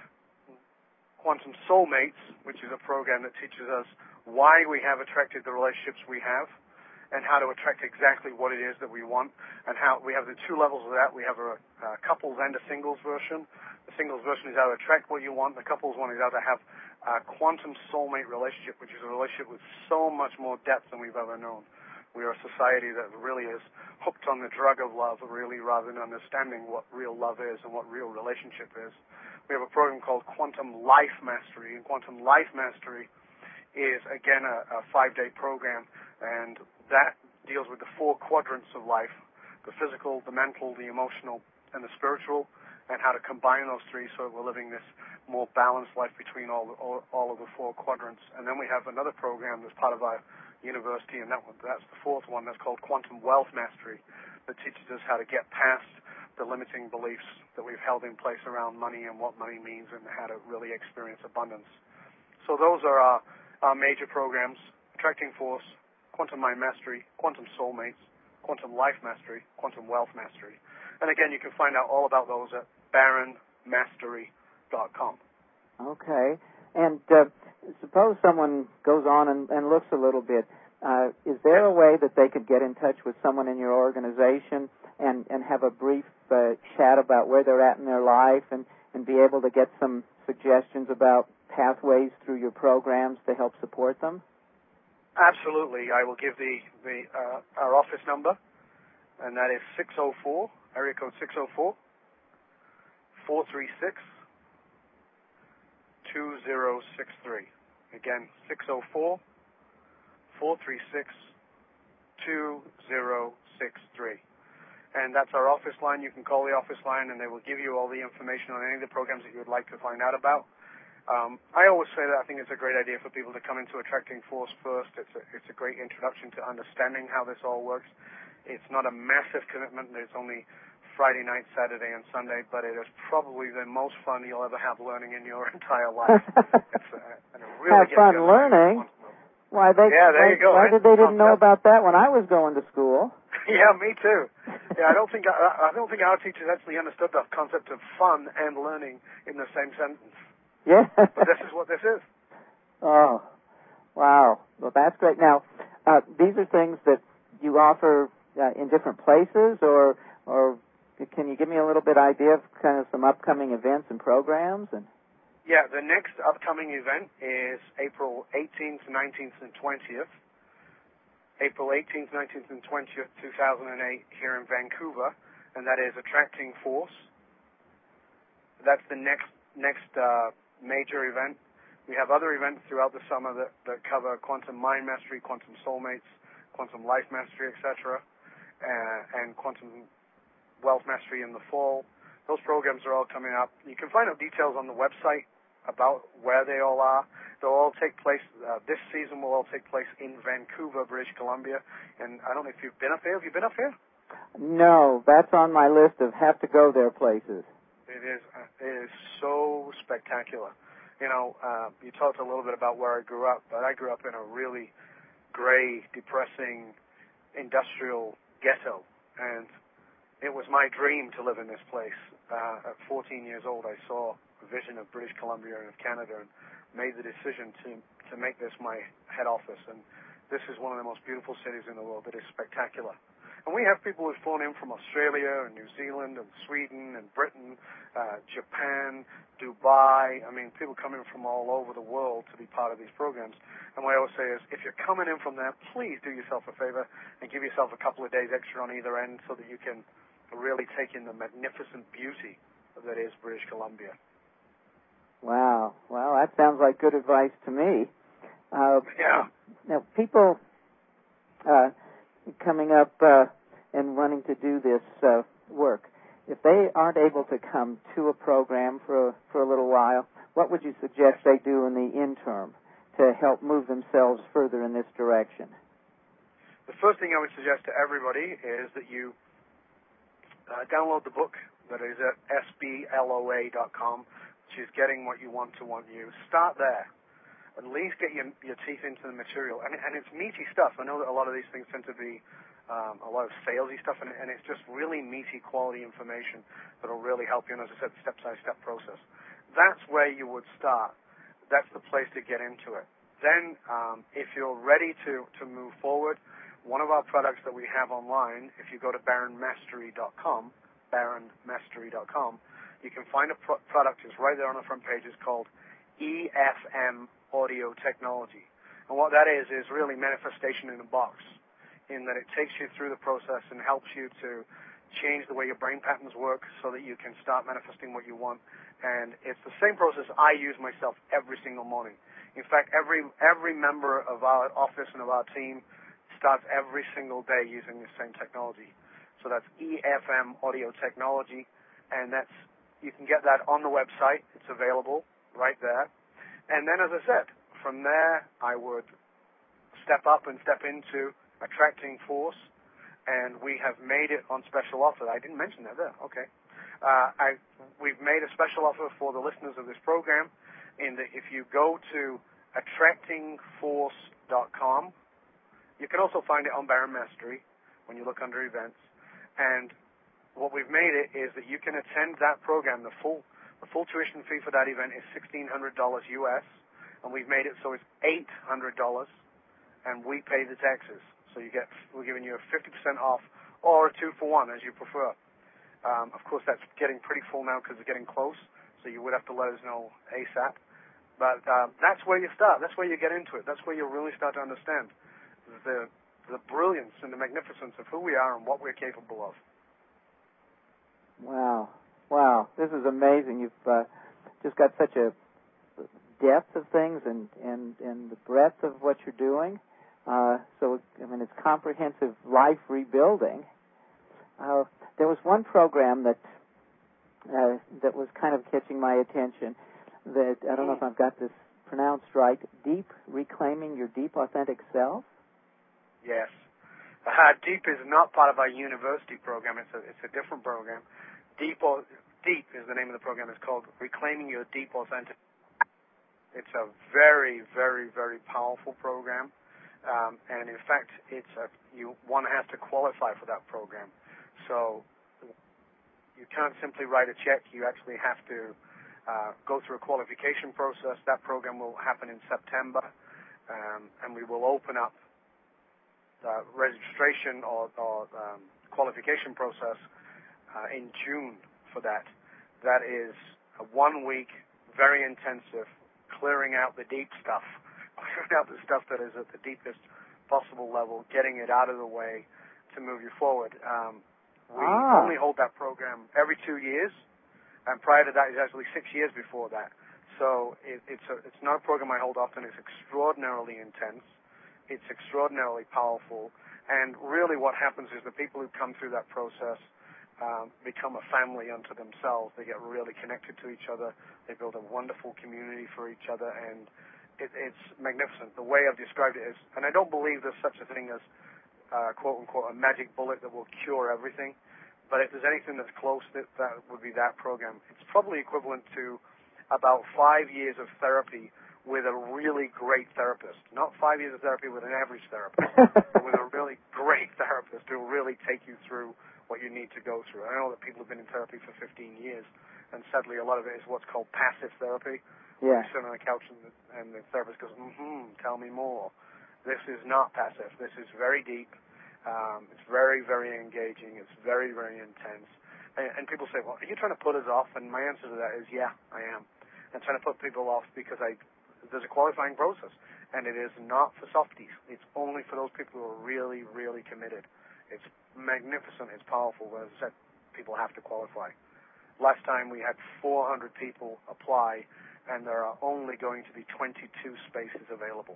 S2: Quantum Soulmates, which is a program that teaches us why we have attracted the relationships we have and how to attract exactly what it is that we want, and how we have the two levels of that. We have a, a couples and a singles version. The singles version is how to attract what you want. The couples one is how to have a quantum soulmate relationship, which is a relationship with so much more depth than we've ever known. We are a society that really is hooked on the drug of love, really, rather than understanding what real love is and what real relationship is. We have a program called Quantum Life Mastery, and Quantum Life Mastery is, again, a, a five-day program, and that deals with the four quadrants of life, the physical, the mental, the emotional, and the spiritual, and how to combine those three so that we're living this more balanced life between all, all, all of the four quadrants. And then we have another program that's part of our university, and that one, that's the fourth one, that's called Quantum Wealth Mastery, that teaches us how to get past the limiting beliefs that we've held in place around money and what money means and how to really experience abundance. So those are our, our major programs: Attracting Force, Quantum Mind Mastery, Quantum Soulmates, Quantum Life Mastery, Quantum Wealth Mastery. And again, you can find out all about those at baron mastery dot com.
S1: Okay. And uh, suppose someone goes on and, and looks a little bit. Uh, is there a way that they could get in touch with someone in your organization and, and have a brief uh, chat about where they're at in their life and, and be able to get some suggestions about pathways through your programs to help support them?
S2: Absolutely. I will give the, the uh, our office number, and that is six oh four, area code six oh four, four three six, two oh six three. Again, six oh four, four three six, two oh six three. And that's our office line. You can call the office line, and they will give you all the information on any of the programs that you would like to find out about. Um, I always say that I think it's a great idea for people to come into Attracting Force first. It's a, it's a great introduction to understanding how this all works. It's not a massive commitment. It's only Friday night, Saturday, and Sunday, but it is probably the most fun you'll ever have learning in your entire life. It's, uh, and it really
S1: have fun learning? Why they?
S2: Yeah, there
S1: why,
S2: you go.
S1: Why
S2: right?
S1: did they didn't know about that when I was going to school?
S2: Yeah, me too. Yeah, I don't think I, I don't think our teachers actually understood the concept of fun and learning in the same sentence.
S1: Yeah.
S2: But this is what this is.
S1: Oh, wow. Well, that's great. Now, uh, these are things that you offer uh, in different places, or or can you give me a little bit idea of kind of some upcoming events and programs? And
S2: yeah, the next upcoming event is April eighteenth, nineteenth, and twentieth. April eighteenth, nineteenth, and twentieth, two thousand eight, here in Vancouver, and that is Attracting Force. That's the next next uh, major event. We have other events throughout the summer that, that cover Quantum Mind Mastery, Quantum Soulmates, Quantum Life Mastery, et cetera. uh, and Quantum Wealth Mastery in the fall. Those programs are all coming up. You can find out details on the website about where they all are. They'll all take place, uh, this season will all take place in Vancouver, British Columbia. And I don't know if you've been up here. Have you been up here?
S1: No, that's on my list of have-to-go-there places.
S2: It is, uh, it is so spectacular. You know, uh, you talked a little bit about where I grew up, but I grew up in a really gray, depressing, industrial ghetto. And it was my dream to live in this place. Uh, at fourteen years old, I saw a vision of British Columbia and of Canada and made the decision to, to make this my head office. And this is one of the most beautiful cities in the world. It is spectacular. And we have people who've flown in from Australia and New Zealand and Sweden and Britain, uh, Japan, Dubai. I mean, people coming from all over the world to be part of these programs. And what I always say is, if you're coming in from there, please do yourself a favor and give yourself a couple of days extra on either end so that you can really take in the magnificent beauty that is British Columbia.
S1: Wow. Well, that sounds like good advice to me. Uh,
S2: yeah.
S1: Now, people uh, coming up uh, and wanting to do this uh, work, if they aren't able to come to a program for a, for a little while, what would you suggest they do in the interim to help move themselves further in this direction?
S2: The first thing I would suggest to everybody is that you uh, download the book that is at S B L O A dot com, which is Getting What You Want to Want You. Start there. At least get your, your teeth into the material. And, and it's meaty stuff. I know that a lot of these things tend to be um, a lot of salesy stuff, and, and it's just really meaty quality information that will really help you. And as I said, step-by-step process. That's where you would start. That's the place to get into it. Then, um, if you're ready to, to move forward, one of our products that we have online, if you go to baron mastery dot com, baron mastery dot com, you can find a pro- product. It's right there on the front page. It's called E F M Audio Technology. And what that is, is really manifestation in a box, in that it takes you through the process and helps you to change the way your brain patterns work so that you can start manifesting what you want. And it's the same process I use myself every single morning. In fact, every every member of our office and of our team starts every single day using the same technology. So that's E F M Audio Technology, and that's you can get that on the website. It's available right there. And then, as I said, from there, I would step up and step into Attracting Force, and we have made it on special offer. I didn't mention that there. Okay. Uh, I, we've made a special offer for the listeners of this program, in that if you go to attracting force dot com, you can also find it on Baron Mastery when you look under events. And what we've made it is that you can attend that program. The full The full tuition fee for that event is sixteen hundred dollars U S, and we've made it so it's eight hundred dollars, and we pay the taxes. So you get, we're giving you a fifty percent off, or a two for one, as you prefer. Um, of course, that's getting pretty full now because we're getting close, so you would have to let us know ASAP. But um, that's where you start. That's where you get into it. That's where you really start to understand the the brilliance and the magnificence of who we are and what we're capable of.
S1: Wow. Wow, this is amazing. You've uh, just got such a depth of things and, and, and the breadth of what you're doing. Uh, so, I mean, it's comprehensive life rebuilding. Uh, there was one program that uh, that was kind of catching my attention. That I don't know if I've got this pronounced right. Deep Reclaiming Your Deep Authentic Self.
S2: Yes, uh, Deep is not part of our university program. It's a it's a different program. Deep, or, Deep is the name of the program. It's called Reclaiming Your Deep Authentic. It's a very, very, very powerful program, um, and in fact, it's a, you one has to qualify for that program. So you can't simply write a check. You actually have to uh, go through a qualification process. That program will happen in September, um, and we will open up the registration or, or um, qualification process Uh, in June for that. That is a one-week, very intensive, clearing out the deep stuff, clearing out the stuff that is at the deepest possible level, getting it out of the way to move you forward. Um, we
S1: ah.
S2: only hold that program every two years, and prior to that is actually six years before that. So it, it's, a, it's not a program I hold often. It's extraordinarily intense. it's extraordinarily powerful. And really what happens is the people who come through that process um, become a family unto themselves. They get really connected to each other. They build a wonderful community for each other, and it, it's magnificent. The way I've described it is, and I don't believe there's such a thing as, uh, quote-unquote, a magic bullet that will cure everything. But if there's anything that's close, that, that would be that program. It's probably equivalent to about five years of therapy with a really great therapist. Not five years of therapy with an average therapist, but with a really great therapist who will really take you through what you need to go through. I know that people have been in therapy for fifteen years, and sadly a lot of it is what's called passive therapy.
S1: Yeah.
S2: You sit on the couch and the, and the therapist goes, mm-hmm, tell me more. This is not passive. This is very deep. Um, it's very, very engaging. It's very, very intense. And, and people say, well, are you trying to put us off? And my answer to that is, yeah, I am. I'm trying to put people off because I there's a qualifying process, and it is not for softies. It's only for those people who are really, really committed. It's magnificent. It's powerful. As I said, people have to qualify. Last time we had four hundred people apply, and there are only going to be twenty-two spaces available.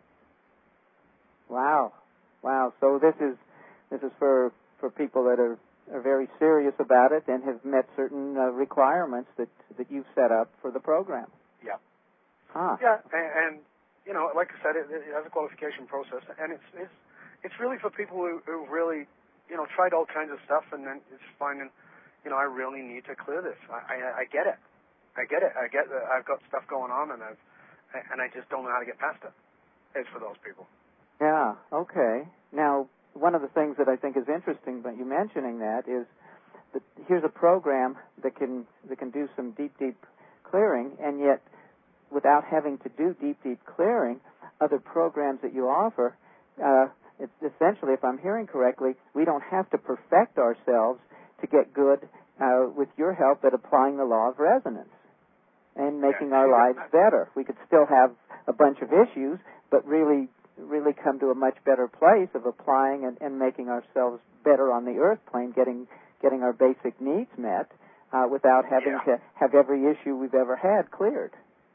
S1: Wow. Wow. So this is this is for, for people that are, are very serious about it and have met certain uh, requirements that, that you've set up for the program.
S2: Yeah.
S1: Huh.
S2: Yeah, and, and you know, like I said, it, it has a qualification process, and it's it's it's really for people who, who really, you know, tried all kinds of stuff, and then it's finding, you know, I really need to clear this. I, I, I get it. I get it. I get that I've got stuff going on, and I've and I just don't know how to get past it. It's for those people.
S1: Yeah, okay. Now, one of the things that I think is interesting about you mentioning that is that here's a program that can that can do some deep, deep clearing, and yet without having to do deep, deep clearing, other programs that you offer, uh, it's essentially, if I'm hearing correctly, we don't have to perfect ourselves to get good uh, with your help at applying the law of resonance and making
S2: Yeah.
S1: our lives better. We could still have a bunch of issues, but really really come to a much better place of applying and, and making ourselves better on the earth plane, getting getting our basic needs met uh, without having
S2: yeah.
S1: to have every issue we've ever had cleared.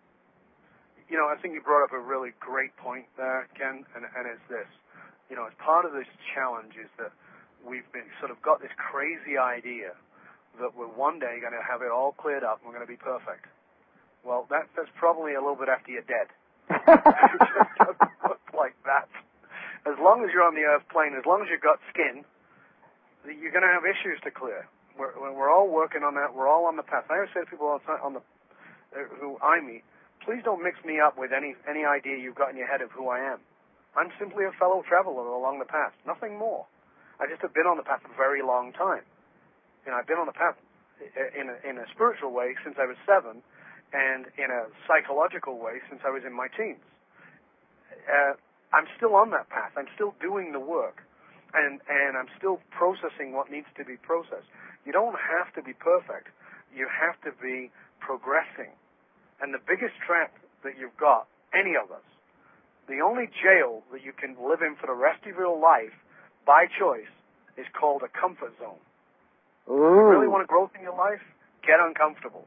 S2: You know, I think you brought up a really great point there, Ken, and, and it's this. You know, as part of this challenge is that we've been sort of got this crazy idea that we're one day going to have it all cleared up and we're going to be perfect. Well, that, that's probably a little bit after you're dead. It just doesn't look like that. As long as you're on the earth plane, as long as you've got skin, you're going to have issues to clear. We're, we're all working on that. We're all on the path. I always say to people all the time on the, uh, who I meet, please don't mix me up with any any idea you've got in your head of who I am. I'm simply a fellow traveler along the path, nothing more. I just have been on the path a very long time. You know, I've been on the path in a, in a spiritual way since I was seven, and in a psychological way since I was in my teens. Uh, I'm still on that path. I'm still doing the work, and and I'm still processing what needs to be processed. You don't have to be perfect. You have to be progressing. And the biggest trap that you've got, any of us, the only jail that you can live in for the rest of your life by choice is called a comfort zone.
S1: Ooh.
S2: If you really want growth in your life, get uncomfortable.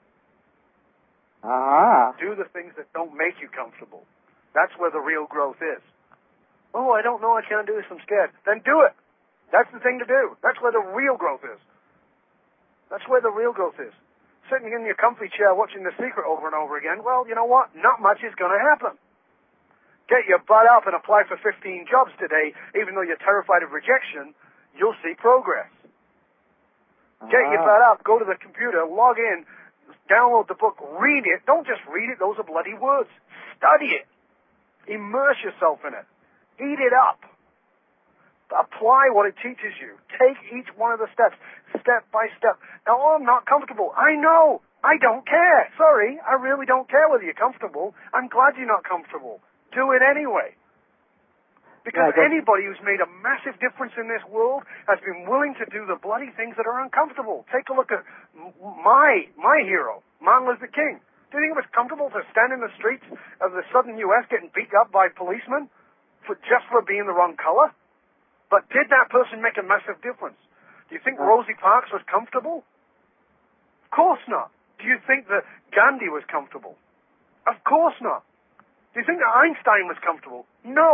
S1: Ah.
S2: Do the things that don't make you comfortable. That's where the real growth is. Oh, I don't know, I can't do this, I'm scared. Then do it. That's the thing to do. That's where the real growth is. That's where the real growth is. Sitting in your comfy chair watching The Secret over and over again, well, you know what? Not much is going to happen. Get your butt up and apply for fifteen jobs today, even though you're terrified of rejection, you'll see progress. Uh-huh. Get your butt up, go to the computer, log in, download the book, read it. Don't just read it, those are bloody words. Study it. Immerse yourself in it. Eat it up. Apply what it teaches you. Take each one of the steps, step by step. Now, oh, I'm not comfortable. I know. I don't care. Sorry, I really don't care whether you're comfortable. I'm glad you're not comfortable. Do it anyway. Because
S1: yeah,
S2: anybody who's made a massive difference in this world has been willing to do the bloody things that are uncomfortable. Take a look at my my hero, Martin Luther King. Do you think it was comfortable to stand in the streets of the southern U S getting beat up by policemen for just for being the wrong color? But did that person make a massive difference? Do you think Rosie Parks was comfortable? Of course not. Do you think that Gandhi was comfortable? Of course not. Do you think that Einstein was comfortable? No.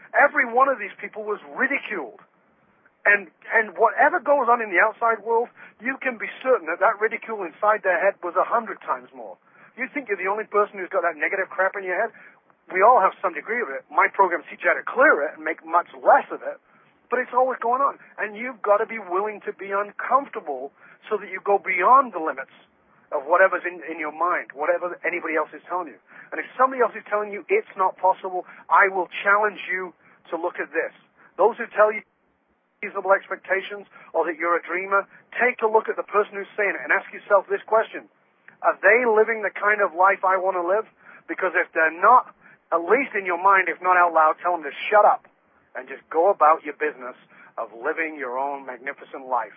S2: every one of these people was ridiculed. And and whatever goes on in the outside world, you can be certain that that ridicule inside their head was a hundred times more. You think you're the only person who's got that negative crap in your head? We all have some degree of it. My programs teach you how to clear it and make much less of it, but it's always going on. And you've got to be willing to be uncomfortable so that you go beyond the limits of whatever's in, in your mind, whatever anybody else is telling you. And if somebody else is telling you it's not possible, I will challenge you to look at this. Those who tell you reasonable expectations or that you're a dreamer, take a look at the person who's saying it and ask yourself this question. Are they living the kind of life I want to live? Because if they're not, at least in your mind, if not out loud, tell them to shut up and just go about your business of living your own magnificent life.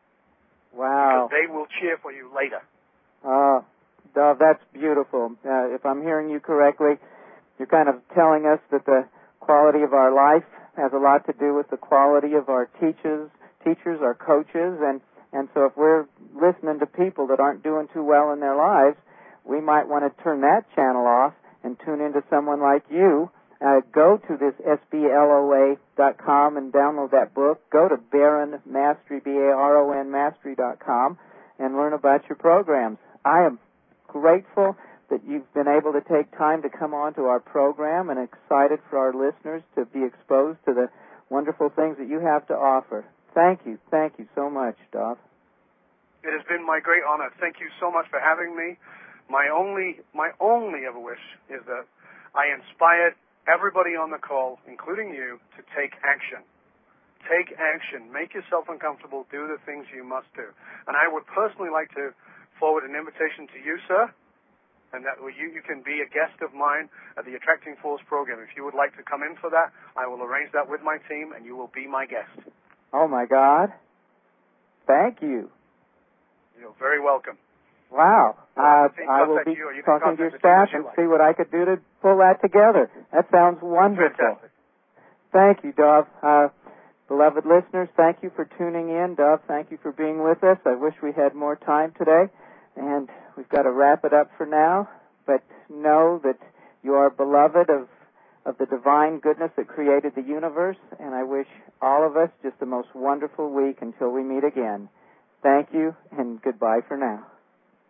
S1: Wow.
S2: Because they will cheer for you later.
S1: Oh, Dov, that's beautiful. Uh, if I'm hearing you correctly, you're kind of telling us that the quality of our life has a lot to do with the quality of our teachers, teachers, our coaches, and, and so if we're listening to people that aren't doing too well in their lives, we might want to turn that channel off and tune into someone like you. Uh, go to this S B L O A dot com and download that book. Go to Baron Mastery, B A R O N Mastery dot com, and learn about your programs. I am grateful that you've been able to take time to come on to our program and excited for our listeners to be exposed to the wonderful things that you have to offer. Thank you. Thank you so much, Dov.
S2: It has been my great honor. Thank you so much for having me. My only, my only ever wish is that I inspired everybody on the call, including you, to take action. Take action. Make yourself uncomfortable. Do the things you must do. And I would personally like to forward an invitation to you, sir, and that you, you can be a guest of mine at the Attracting Force program. If you would like to come in for that, I will arrange that with my team, and you will be my guest.
S1: Oh, my God. Thank you.
S2: You're very welcome.
S1: Wow. Uh, I will be
S2: you, you
S1: talking to your staff and like. see what I could do to pull that together. That sounds wonderful.
S2: Fantastic.
S1: Thank you, Dov. Uh, beloved listeners, thank you for tuning in. Dov, thank you for being with us. I wish we had more time today, and we've got to wrap it up for now. But know that you are beloved of, of the divine goodness that created the universe, and I wish all of us just the most wonderful week until we meet again. Thank you, and goodbye for now.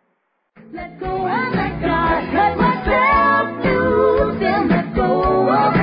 S3: Let go and let God, let myself do, then let go of